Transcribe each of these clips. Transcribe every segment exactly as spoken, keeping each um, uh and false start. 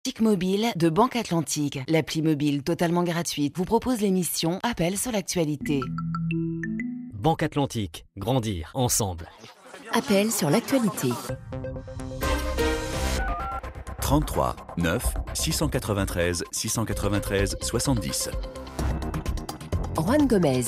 Mobile de Banque Atlantique, l'appli mobile totalement gratuite, vous propose l'émission Appel sur l'actualité. Banque Atlantique, grandir ensemble. Appel sur l'actualité. trente-trois neuf six cent quatre-vingt-treize six cent quatre-vingt-treize soixante-dix. Juan Gomez.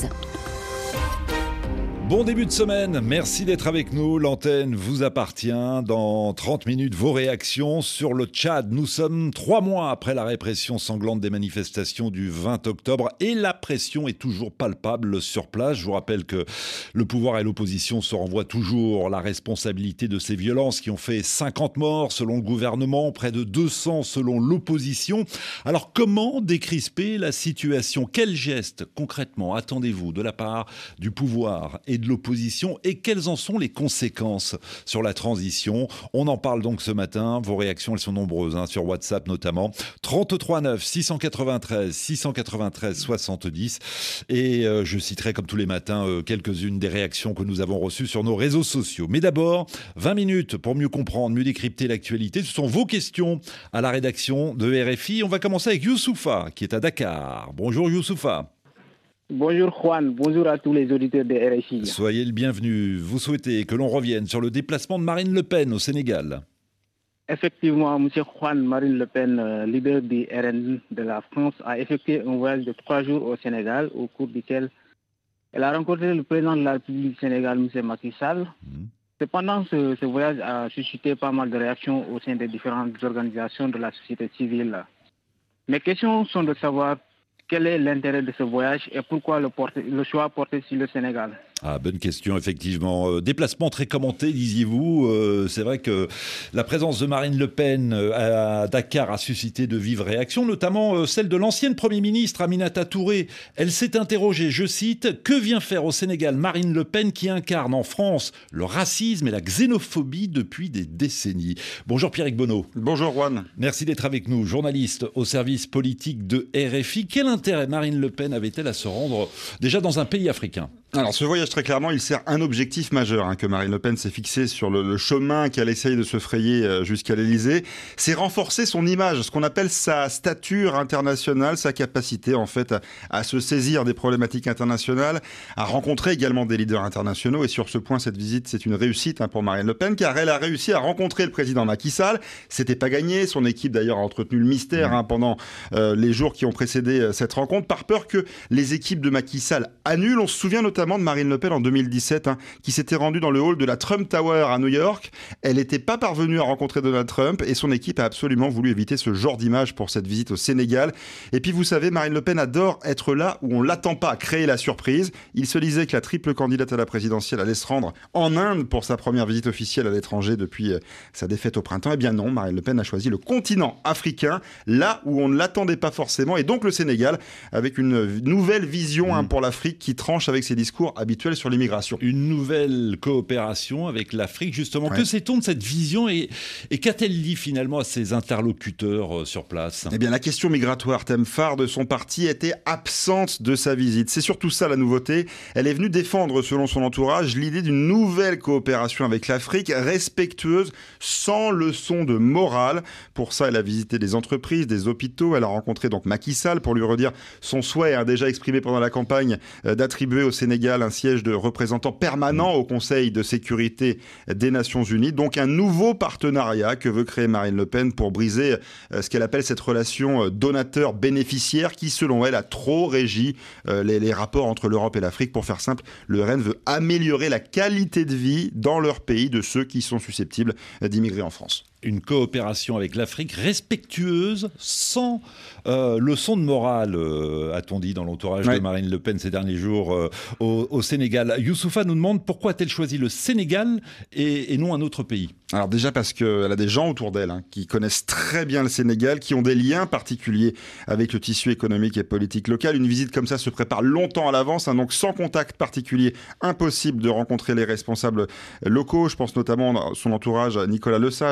Bon début de semaine, merci d'être avec nous. L'antenne vous appartient. Dans trente minutes, vos réactions sur le Tchad. Nous sommes trois mois après la répression sanglante des manifestations du vingt octobre et la pression est toujours palpable sur place. Je vous rappelle que le pouvoir et l'opposition se renvoient toujours la responsabilité de ces violences qui ont fait cinquante morts selon le gouvernement, près de deux cents selon l'opposition. Alors comment décrisper la situation ? Quels gestes concrètement attendez-vous de la part du pouvoir et de l'opposition et quelles en sont les conséquences sur la transition? On en parle donc ce matin. Vos réactions, elles sont nombreuses, hein, sur WhatsApp notamment. trente-trois neuf six cent quatre-vingt-treize six cent quatre-vingt-treize soixante-dix. Et euh, je citerai comme tous les matins euh, quelques-unes des réactions que nous avons reçues sur nos réseaux sociaux. Mais d'abord, vingt minutes pour mieux comprendre, mieux décrypter l'actualité. Ce sont vos questions à la rédaction de R F I. On va commencer avec Youssoufa qui est à Dakar. Bonjour Youssoufa. Bonjour Juan, bonjour à tous les auditeurs de R F I. Soyez le bienvenu. Vous souhaitez que l'on revienne sur le déplacement de Marine Le Pen au Sénégal? Effectivement, M. Juan, Marine Le Pen, euh, leader du R N de la France, a effectué un voyage de trois jours au Sénégal, au cours duquel elle a rencontré le président de la République du Sénégal, M. Macky Sall. Mmh. Cependant, ce, ce voyage a suscité pas mal de réactions au sein des différentes organisations de la société civile. Mes questions sont de savoir quel est l'intérêt de ce voyage et pourquoi le, porter, le choix porté sur le Sénégal? Ah, bonne question, effectivement. Euh, déplacement très commenté, disiez-vous. Euh, c'est vrai que la présence de Marine Le Pen euh, à Dakar a suscité de vives réactions, notamment euh, celle de l'ancienne Premier ministre Aminata Touré. Elle s'est interrogée, je cite, « Que vient faire au Sénégal Marine Le Pen qui incarne en France le racisme et la xénophobie depuis des décennies ?» Bonjour Pierrick Bonneau. Bonjour Juan. Merci d'être avec nous, journaliste au service politique de R F I. Quel intérêt Marine Le Pen avait-elle à se rendre déjà dans un pays africain ? Alors ce voyage, très clairement, il sert un objectif majeur hein, que Marine Le Pen s'est fixé sur le, le chemin qu'elle essaye de se frayer jusqu'à l'Élysée. C'est renforcer son image, ce qu'on appelle sa stature internationale, sa capacité en fait à, à se saisir des problématiques internationales, à rencontrer également des leaders internationaux. Et sur ce point, cette visite, c'est une réussite hein, pour Marine Le Pen, car elle a réussi à rencontrer le président Macky Sall. C'était pas gagné. Son équipe d'ailleurs a entretenu le mystère hein, pendant euh, les jours qui ont précédé euh, cette rencontre, par peur que les équipes de Macky Sall annulent. On se souvient notamment de Marine Le Pen en deux mille dix-sept, hein, qui s'était rendue dans le hall de la Trump Tower à New York. Elle n'était pas parvenue à rencontrer Donald Trump et son équipe a absolument voulu éviter ce genre d'image pour cette visite au Sénégal. Et puis vous savez, Marine Le Pen adore être là où on l'attend pas, créer la surprise. Il se disait que la triple candidate à la présidentielle allait se rendre en Inde pour sa première visite officielle à l'étranger depuis sa défaite au printemps. Eh bien non, Marine Le Pen a choisi le continent africain, là où on ne l'attendait pas forcément, et donc le Sénégal, avec une nouvelle vision hein, pour l'Afrique qui tranche avec ses discours habituel sur l'immigration. Une nouvelle coopération avec l'Afrique, justement. Ouais. Que sait-on de cette vision et, et qu'a-t-elle dit finalement à ses interlocuteurs euh, sur place ? Eh bien, la question migratoire, thème phare de son parti, était absente de sa visite. C'est surtout ça la nouveauté. Elle est venue défendre, selon son entourage, l'idée d'une nouvelle coopération avec l'Afrique, respectueuse, sans leçon de morale. Pour ça, elle a visité des entreprises, des hôpitaux. Elle a rencontré donc Macky Sall pour lui redire son souhait, hein, déjà exprimé pendant la campagne, euh, d'attribuer au Sénégal un siège de représentant permanent au Conseil de sécurité des Nations Unies. Donc un nouveau partenariat que veut créer Marine Le Pen pour briser ce qu'elle appelle cette relation donateur-bénéficiaire qui, selon elle, a trop régi les, les rapports entre l'Europe et l'Afrique. Pour faire simple, le R N veut améliorer la qualité de vie dans leur pays de ceux qui sont susceptibles d'immigrer en France. Une coopération avec l'Afrique respectueuse, sans euh, leçon de morale, euh, a-t-on dit dans l'entourage ouais. de Marine Le Pen ces derniers jours euh, au, au Sénégal. Youssoufa nous demande pourquoi a-t-elle choisi le Sénégal et, et non un autre pays ? Alors déjà parce qu'elle a des gens autour d'elle hein, qui connaissent très bien le Sénégal, qui ont des liens particuliers avec le tissu économique et politique local. Une visite comme ça se prépare longtemps à l'avance, hein, donc sans contact particulier, impossible de rencontrer les responsables locaux. Je pense notamment à son entourage, Nicolas Lesage, son ancien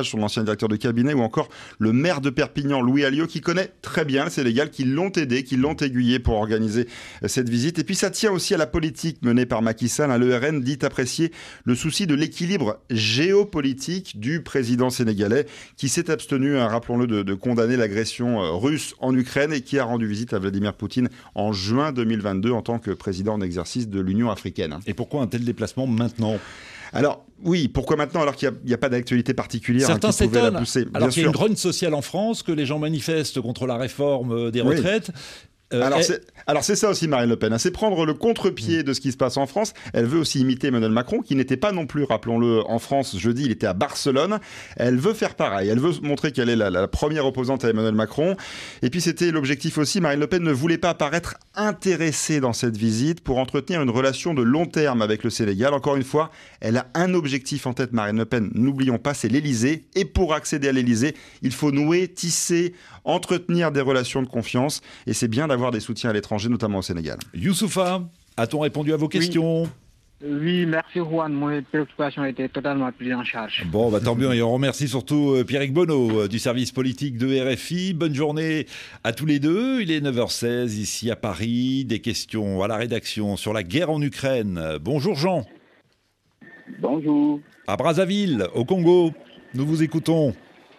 ancien directeur de cabinet, ou encore le maire de Perpignan, Louis Alliot, qui connaît très bien le Sénégal, qui l'ont aidé, qui l'ont aiguillé pour organiser cette visite. Et puis ça tient aussi à la politique menée par Macky Sall. Hein. Le R N dit apprécier le souci de l'équilibre géopolitique du président sénégalais, qui s'est abstenu, hein, rappelons-le, de, de condamner l'agression russe en Ukraine et qui a rendu visite à Vladimir Poutine en juin deux mille vingt-deux en tant que président en exercice de l'Union africaine. Et pourquoi un tel déplacement maintenant ? Alors, oui, pourquoi maintenant alors qu'il n'y a, a pas d'actualité particulière Certains hein, qui pouvait la pousser. Alors Bien qu'il y a sûr. une grogne sociale en France, que les gens manifestent contre la réforme des retraites. Oui. Euh, alors, et... c'est, alors c'est ça aussi Marine Le Pen, hein, c'est prendre le contre-pied mmh. de ce qui se passe en France. Elle veut aussi imiter Emmanuel Macron, qui n'était pas non plus, rappelons-le, en France jeudi, il était à Barcelone. Elle veut faire pareil, elle veut montrer qu'elle est la, la première opposante à Emmanuel Macron. Et puis c'était l'objectif aussi, Marine Le Pen ne voulait pas apparaître intéressée dans cette visite pour entretenir une relation de long terme avec le Sénégal. Encore une fois, elle a un objectif en tête, Marine Le Pen, n'oublions pas, c'est l'Élysée. Et pour accéder à l'Élysée, il faut nouer, tisser, entretenir des relations de confiance. Et c'est bien d'avoir des soutiens à l'étranger, notamment au Sénégal. Youssoufa, a-t-on répondu à vos questions ? Oui, oui, merci Juan. Mon préoccupation était totalement prise en charge. Bon, bah, tant mieux. Et on remercie surtout euh, Pierrick Bonneau euh, du service politique de R F I. Bonne journée à tous les deux. Il est neuf heures seize ici à Paris. Des questions à la rédaction sur la guerre en Ukraine. Bonjour Jean. Bonjour. À Brazzaville, au Congo. Nous vous écoutons.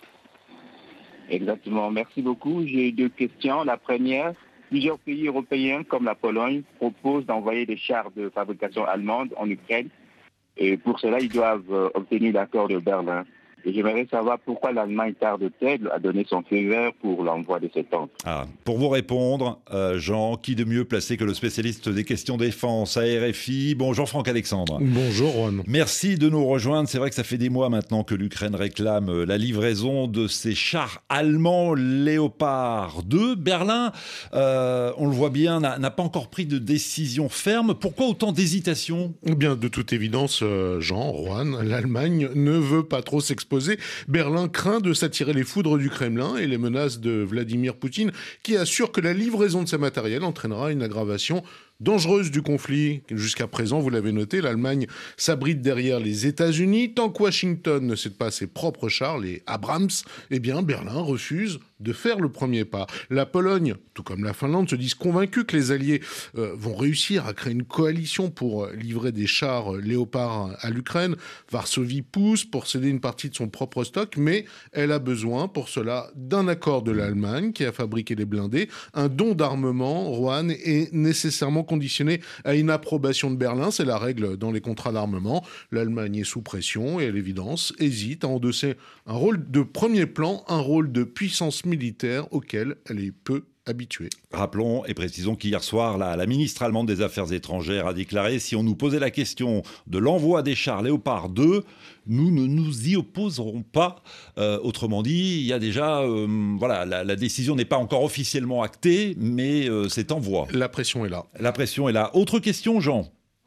Exactement, merci beaucoup. J'ai deux questions. La première, plusieurs pays européens comme la Pologne proposent d'envoyer des chars de fabrication allemande en Ukraine. Et pour cela, ils doivent obtenir l'accord de Berlin. Et j'aimerais savoir pourquoi l'Allemagne tarde-t-elle à donner son feu vert pour l'envoi de ces tanks. Ah, pour vous répondre, euh, Jean, qui de mieux placé que le spécialiste des questions défense à R F I ? Bon, Jean-Franck Alexandre. Bonjour, Juan. Merci de nous rejoindre. C'est vrai que ça fait des mois maintenant que l'Ukraine réclame la livraison de ces chars allemands Léopard deux. Berlin, euh, on le voit bien, n'a, n'a pas encore pris de décision ferme. Pourquoi autant d'hésitation ? Eh bien, de toute évidence, euh, Jean, Juan, l'Allemagne ne veut pas trop s'exposer. Berlin craint de s'attirer les foudres du Kremlin et les menaces de Vladimir Poutine, qui assure que la livraison de ces matériels entraînera une aggravation dangereuse du conflit. Jusqu'à présent, vous l'avez noté, l'Allemagne s'abrite derrière les États-Unis. Tant que Washington ne cède pas ses propres chars, les Abrams, eh bien Berlin refuse de faire le premier pas. La Pologne, tout comme la Finlande, se disent convaincus que les Alliés euh, vont réussir à créer une coalition pour livrer des chars Léopard à l'Ukraine. Varsovie pousse pour céder une partie de son propre stock, mais elle a besoin pour cela d'un accord de l'Allemagne qui a fabriqué les blindés. Un don d'armement, Juan, est nécessairement conditionné à une approbation de Berlin. C'est la règle dans les contrats d'armement. L'Allemagne est sous pression et à l'évidence hésite à endosser un rôle de premier plan, un rôle de puissance militaire auquel elle est peu habituée. Rappelons et précisons qu'hier soir, la, la ministre allemande des Affaires étrangères a déclaré « Si on nous posait la question de l'envoi des chars Léopard deux, nous ne nous y opposerons pas. Euh, » Autrement dit, il y a déjà... Euh, voilà, la, la décision n'est pas encore officiellement actée, mais euh, c'est en voie. La pression est là. La pression est là. Autre question, Jean ?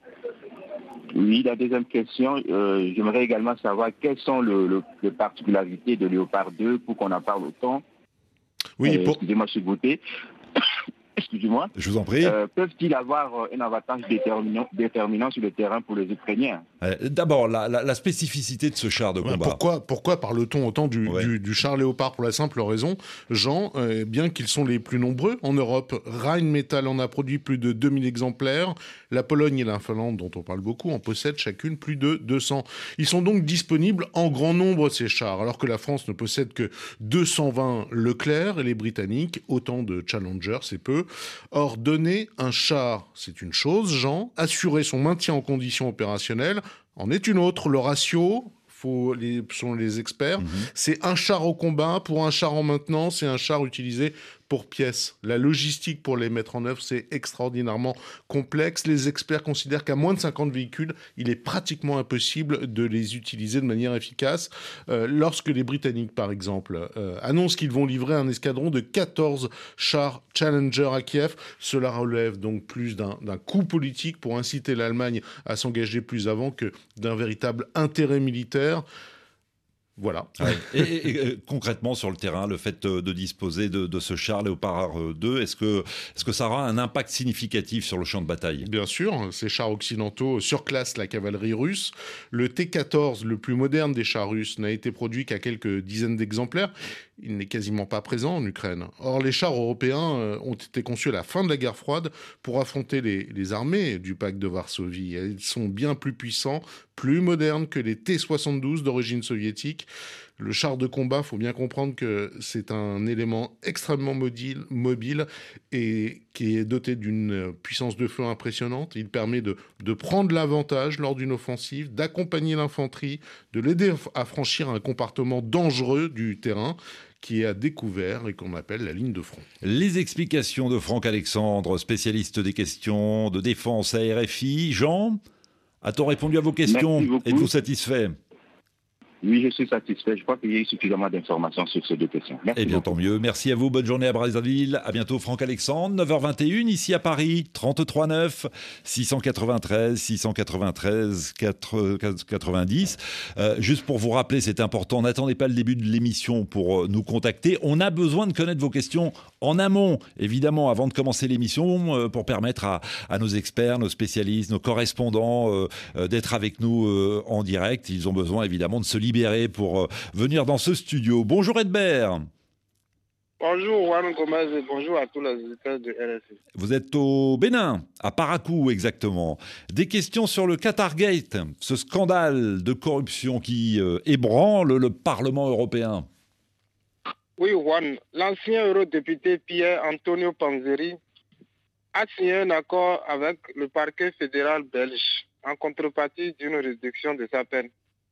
Oui, la deuxième question, euh, j'aimerais également savoir quelles sont le, le, les particularités de Léopard deux pour qu'on en parle autant. Oui, euh, pour... Excusez-moi, je suis goûté. Excusez-moi. Je vous en prie. Euh, peuvent-ils avoir un avantage déterminant, déterminant sur le terrain pour les Ukrainiens ? euh, D'abord, la, la, la spécificité de ce char de combat. Pourquoi, pourquoi parle-t-on autant du, ouais. du, du char Léopard ? Pour la simple raison, Jean, euh, bien qu'ils sont les plus nombreux en Europe, Rheinmetall en a produit plus de deux mille exemplaires. La Pologne et la Finlande, dont on parle beaucoup, en possèdent chacune plus de deux cents. Ils sont donc disponibles en grand nombre, ces chars, alors que la France ne possède que deux cent vingt Leclerc et les Britanniques, autant de Challenger, c'est peu. Or, donner un char, c'est une chose, Jean. Assurer son maintien en conditions opérationnelles en est une autre. Le ratio, faut les, selon les experts, mmh. c'est un char au combat pour un char en maintenance et un char utilisé pour pièces. La logistique pour les mettre en œuvre, c'est extraordinairement complexe. Les experts considèrent qu'à moins de cinquante véhicules, il est pratiquement impossible de les utiliser de manière efficace. Euh, lorsque les Britanniques, par exemple, euh, annoncent qu'ils vont livrer un escadron de quatorze chars Challenger à Kiev, cela relève donc plus d'un, d'un coup politique pour inciter l'Allemagne à s'engager plus avant que d'un véritable intérêt militaire. Voilà. Ouais. Et, et, et concrètement, sur le terrain, le fait de disposer de, de ce char Léopard deux, est-ce que, est-ce que ça aura un impact significatif sur le champ de bataille ? Bien sûr, ces chars occidentaux surclassent la cavalerie russe. Le T quatorze, le plus moderne des chars russes, n'a été produit qu'à quelques dizaines d'exemplaires. Il n'est quasiment pas présent en Ukraine. Or, les chars européens ont été conçus à la fin de la guerre froide pour affronter les, les armées du pacte de Varsovie. Ils sont bien plus puissants, plus modernes que les T soixante-douze d'origine soviétique. Le char de combat, il faut bien comprendre que c'est un élément extrêmement mobile, mobile et qui est doté d'une puissance de feu impressionnante. Il permet de, de prendre l'avantage lors d'une offensive, d'accompagner l'infanterie, de l'aider à franchir un compartiment dangereux du terrain qui est à découvert et qu'on appelle la ligne de front. Les explications de Franck Alexandre, spécialiste des questions de défense à R F I. Jean, a-t-on répondu à vos questions ? Êtes-vous satisfait ? Oui, je suis satisfait. Je crois qu'il y a eu suffisamment d'informations sur ces deux questions. Merci. Eh bien, tant mieux. Merci à vous. Bonne journée à Brazzaville. À bientôt, Franck Alexandre. neuf heures vingt et une, ici à Paris. trente-trois neuf, six cent quatre-vingt-treize, six cent quatre-vingt-treize, quatre-vingt-dix. Euh, juste pour vous rappeler, c'est important, n'attendez pas le début de l'émission pour nous contacter. On a besoin de connaître vos questions en amont, évidemment, avant de commencer l'émission, euh, pour permettre à, à nos experts, nos spécialistes, nos correspondants euh, euh, d'être avec nous euh, en direct. Ils ont besoin, évidemment, de se libérer pour euh, venir dans ce studio. Bonjour Edbert. Bonjour Juan Gomez et bonjour à tous les auditeurs de R F I. Vous êtes au Bénin, à Parakou exactement. Des questions sur le Qatargate, ce scandale de corruption qui euh, ébranle le Parlement européen. Oui Juan, l'ancien eurodéputé Pierre Antonio Panzeri a signé un accord avec le parquet fédéral belge en contrepartie d'une réduction de sa peine.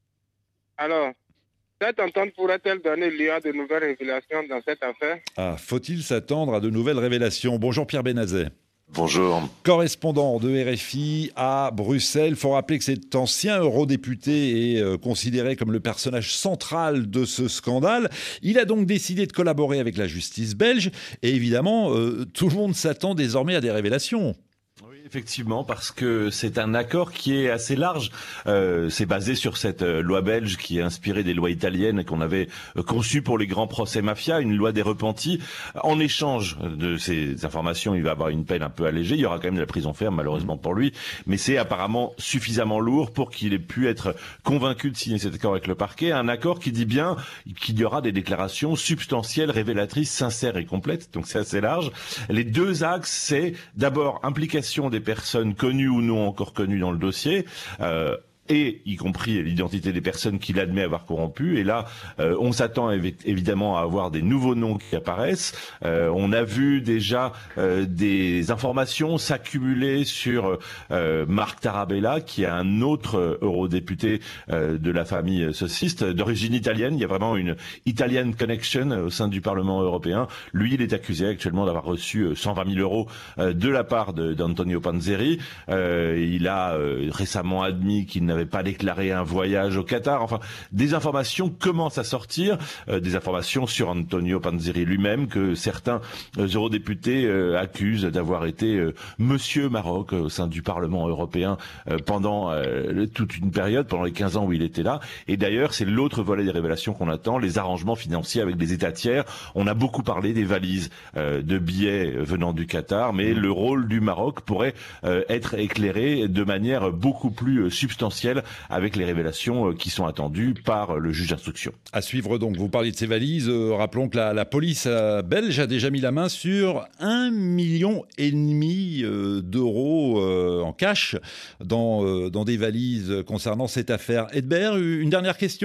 Alors, cette entente pourrait-elle donner lieu à de nouvelles révélations dans cette affaire ? Ah, faut-il s'attendre à de nouvelles révélations ? Bonjour Pierre Benazet. Bonjour. Correspondant de R F I à Bruxelles. Il faut rappeler que cet ancien eurodéputé est euh, considéré comme le personnage central de ce scandale. Il a donc décidé de collaborer avec la justice belge. Et évidemment, euh, tout le monde s'attend désormais à des révélations. Effectivement, parce que c'est un accord qui est assez large. Euh, c'est basé sur cette euh, loi belge qui est inspirée des lois italiennes qu'on avait euh, conçues pour les grands procès mafia, une loi des repentis. En échange de ces informations, il va avoir une peine un peu allégée. Il y aura quand même de la prison ferme, malheureusement pour lui. Mais c'est apparemment suffisamment lourd pour qu'il ait pu être convaincu de signer cet accord avec le parquet. Un accord qui dit bien qu'il y aura des déclarations substantielles, révélatrices, sincères et complètes. Donc c'est assez large. Les deux axes, c'est d'abord implication des personnes connues ou non encore connues dans le dossier, euh, et y compris l'identité des personnes qu'il admet avoir corrompues. Et là, euh, on s'attend évi- évidemment à avoir des nouveaux noms qui apparaissent. Euh, on a vu déjà euh, des informations s'accumuler sur euh, Marc Tarabella, qui est un autre eurodéputé euh, de la famille socialiste, d'origine italienne. Il y a vraiment une Italian connection au sein du Parlement européen. Lui, il est accusé actuellement d'avoir reçu cent vingt mille euros euh, de la part de, d'Antonio Panzeri. Euh, il a euh, récemment admis qu'il n'a n'avait pas déclaré un voyage au Qatar. Enfin, des informations commencent à sortir, euh, des informations sur Antonio Panzeri lui-même, que certains euh, eurodéputés euh, accusent d'avoir été euh, Monsieur Maroc euh, au sein du Parlement européen euh, pendant euh, toute une période, pendant les quinze ans où il était là. Et d'ailleurs, c'est l'autre volet des révélations qu'on attend, les arrangements financiers avec des États tiers. On a beaucoup parlé des valises euh, de billets venant du Qatar, mais le rôle du Maroc pourrait euh, être éclairé de manière beaucoup plus substantielle avec les révélations qui sont attendues par le juge d'instruction. À suivre donc, vous parliez de ces valises. Euh, rappelons que la, la police euh, belge a déjà mis la main sur un million et demi euh, d'euros euh, en cash dans, euh, dans des valises concernant cette affaire. Edbert, une dernière question ?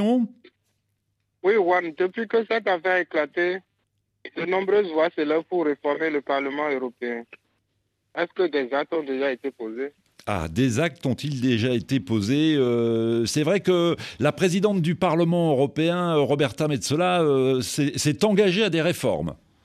Oui, Juan, depuis que cette affaire a éclaté, de nombreuses voix s'élèvent pour réformer le Parlement européen. Est-ce que des actes ont déjà été posés ? Ah, des actes ont-ils déjà été posés ? euh, C'est vrai que la présidente du Parlement européen, Roberta Metsola, euh, s'est, s'est engagée à des réformes.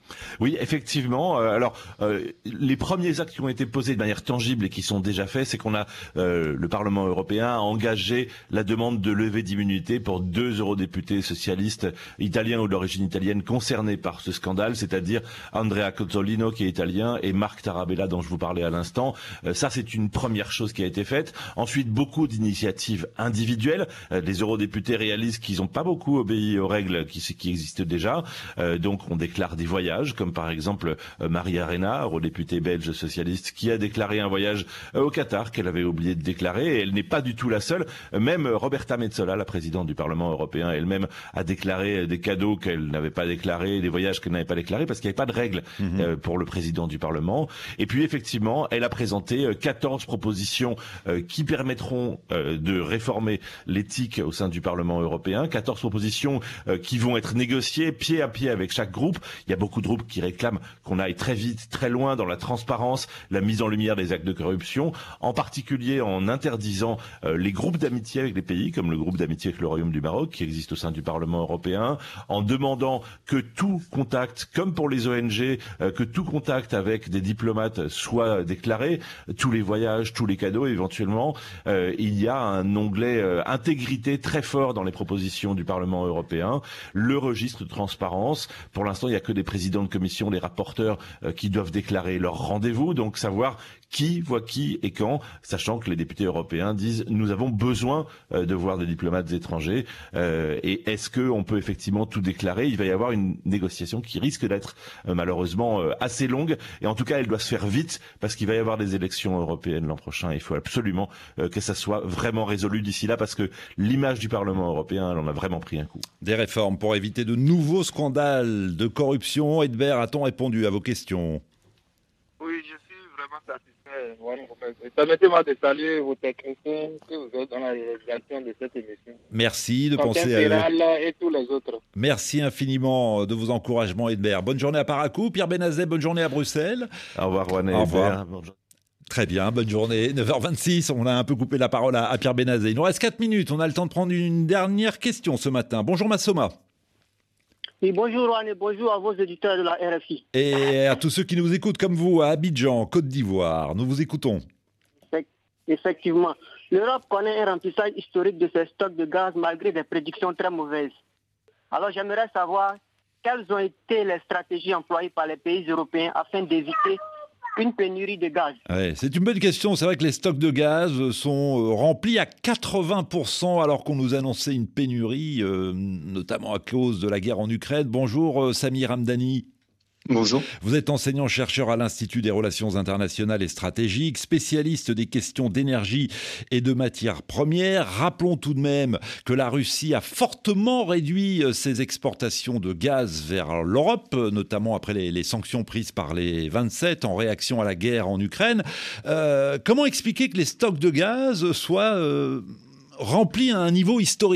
Oui, effectivement. Euh, alors, euh, les premiers actes qui ont été posés de manière tangible et qui sont déjà faits, c'est qu'on a, euh, le Parlement européen a engagé la demande de levée d'immunité pour deux eurodéputés socialistes italiens ou d'origine italienne concernés par ce scandale, c'est-à-dire Andrea Cozzolino qui est italien et Marc Tarabella dont je vous parlais à l'instant. Euh, ça, c'est une première chose qui a été faite. Ensuite, beaucoup d'initiatives individuelles. Euh, les eurodéputés réalisent qu'ils n'ont pas beaucoup obéi aux règles qui, qui existent déjà. Euh, donc, on déclare des voyages, comme par exemple euh, Maria Arena, eurodéputée belge socialiste, qui a déclaré un voyage euh, au Qatar qu'elle avait oublié de déclarer. Et elle n'est pas du tout la seule. Même euh, Roberta Metsola, la présidente du Parlement européen, elle-même a déclaré des cadeaux qu'elle n'avait pas déclarés, des voyages qu'elle n'avait pas déclarés, parce qu'il n'y avait pas de règles mmh. euh, pour le président du Parlement. Et puis effectivement, elle a présenté euh, quatorze propositions euh, qui permettront euh, de réformer l'éthique au sein du Parlement européen. quatorze propositions euh, qui vont être négociées pied à pied avec chaque groupe. Il y a beaucoup de groupes qui réclament qu'on aille très vite, très loin dans la transparence, la mise en lumière des actes de corruption, en particulier en interdisant euh, les groupes d'amitié avec les pays, comme le groupe d'amitié avec le Royaume du Maroc, qui existe au sein du Parlement européen, en demandant que tout contact, comme pour les O N G, euh, que tout contact avec des diplomates soit déclaré, tous les voyages, tous les cadeaux éventuellement. Euh, il y a un onglet euh, intégrité très fort dans les propositions du Parlement européen, le registre de transparence. Pour l'instant, il n'y a que des présidents de commission, les rapporteurs euh, qui doivent déclarer leur rendez-vous, donc savoir qui voit qui et quand, sachant que les députés européens disent nous avons besoin euh, de voir des diplomates étrangers euh, et est-ce qu'on peut effectivement tout déclarer? Il va y avoir une négociation qui risque d'être euh, malheureusement euh, assez longue et en tout cas elle doit se faire vite parce qu'il va y avoir des élections européennes l'an prochain et il faut absolument euh, que ça soit vraiment résolu d'ici là parce que l'image du Parlement européen elle en a vraiment pris un coup. Des réformes pour éviter de nouveaux scandales de corruption. Edbert, a-t-on répondu à vos questions? Oui, je suis vraiment satisfait. Permettez-moi de saluer vos techniciens que vous êtes dans la réalisation de cette émission. Merci de penser à eux. Et tous les autres. Merci infiniment de vos encouragements, Edbert. Bonne journée à Parakou. Pierre Benazet, bonne journée à Bruxelles. Au revoir, Juan et Au revoir. Edbert. Bonjour. Très bien, bonne journée. neuf heures vingt-six, on a un peu coupé la parole à, à Pierre Benazet. Il nous reste quatre minutes, on a le temps de prendre une dernière question ce matin. Bonjour Massoma. Oui, bonjour Juan et bonjour à vos éditeurs de la R F I. Et à tous ceux qui nous écoutent comme vous à Abidjan, Côte d'Ivoire, nous vous écoutons. Effectivement, l'Europe connaît un remplissage historique de ses stocks de gaz malgré des prédictions très mauvaises. Alors j'aimerais savoir quelles ont été les stratégies employées par les pays européens afin d'éviter une pénurie de gaz. Ouais, c'est une bonne question. C'est vrai que les stocks de gaz sont remplis à quatre-vingts pour cent alors qu'on nous annonçait une pénurie, euh, notamment à cause de la guerre en Ukraine. Bonjour Samir Hamdani. Bonjour. Vous êtes enseignant-chercheur à l'Institut des Relations Internationales et Stratégiques, spécialiste des questions d'énergie et de matières premières. Rappelons tout de même que la Russie a fortement réduit ses exportations de gaz vers l'Europe, notamment après les, les sanctions prises par les vingt-sept en réaction à la guerre en Ukraine. Euh, comment expliquer que les stocks de gaz soient euh, remplis à un niveau historique ?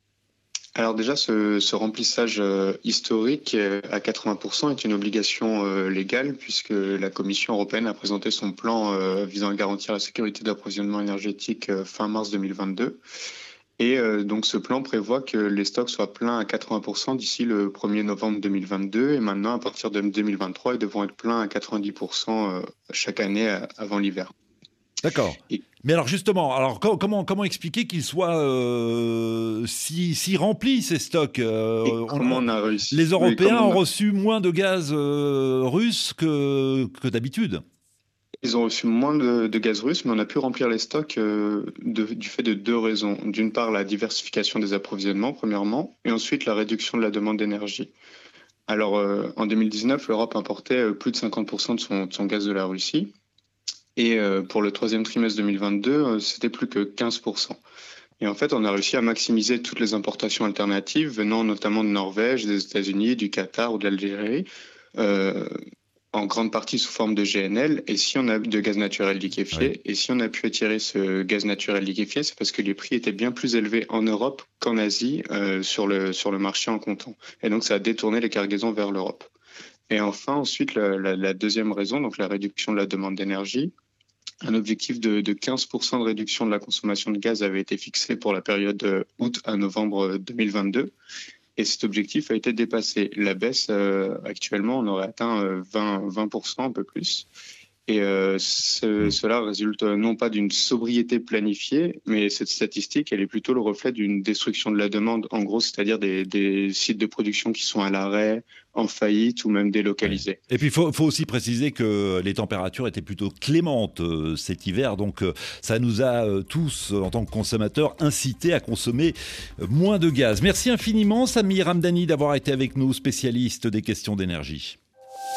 Alors déjà, ce, ce remplissage euh, historique euh, à quatre-vingts pour cent est une obligation euh, légale puisque la Commission européenne a présenté son plan euh, visant à garantir la sécurité d'approvisionnement énergétique euh, fin mars deux mille vingt-deux. Et euh, donc ce plan prévoit que les stocks soient pleins à quatre-vingts pour cent d'ici le premier novembre deux mille vingt-deux et maintenant à partir de deux mille vingt-trois, ils devront être pleins à quatre-vingt-dix pour cent euh, chaque année euh, avant l'hiver. D'accord. Et... Mais alors justement, alors comment comment expliquer qu'ils soient euh, si si remplis ces stocks euh, Comment on a réussi Les Européens oui, ont a... reçu moins de gaz euh, russe que que d'habitude. Ils ont reçu moins de, de gaz russe, mais on a pu remplir les stocks euh, de, du fait de deux raisons. D'une part, la diversification des approvisionnements, premièrement, et ensuite la réduction de la demande d'énergie. Alors euh, en deux mille dix-neuf, l'Europe importait plus de cinquante pour cent de son, de son gaz de la Russie. Et euh, pour le troisième trimestre deux mille vingt-deux, euh, c'était plus que quinze pour cent. Et en fait, on a réussi à maximiser toutes les importations alternatives venant notamment de Norvège, des États-Unis, du Qatar ou de l'Algérie, euh, en grande partie sous forme de G N L, et si on a de gaz naturel liquéfié. Oui. Et si on a pu attirer ce gaz naturel liquéfié, c'est parce que les prix étaient bien plus élevés en Europe qu'en Asie euh, sur le sur le marché en comptant. Et donc, ça a détourné les cargaisons vers l'Europe. Et enfin, ensuite, la, la, la deuxième raison, donc la réduction de la demande d'énergie. Un objectif de, de quinze pour cent de réduction de la consommation de gaz avait été fixé pour la période août à novembre deux mille vingt-deux. et cet objectif a été dépassé. La baisse, euh, actuellement, on aurait atteint euh, vingt, vingt pour cent, un peu plus. Et euh, ce, cela résulte non pas d'une sobriété planifiée, mais cette statistique, elle est plutôt le reflet d'une destruction de la demande, en gros, c'est-à-dire des, des sites de production qui sont à l'arrêt, en faillite ou même délocalisés. Et puis il faut, faut aussi préciser que les températures étaient plutôt clémentes euh, cet hiver, donc euh, ça nous a euh, tous, en tant que consommateurs, incités à consommer euh, moins de gaz. Merci infiniment, Samir Hamdani, d'avoir été avec nous, spécialiste des questions d'énergie.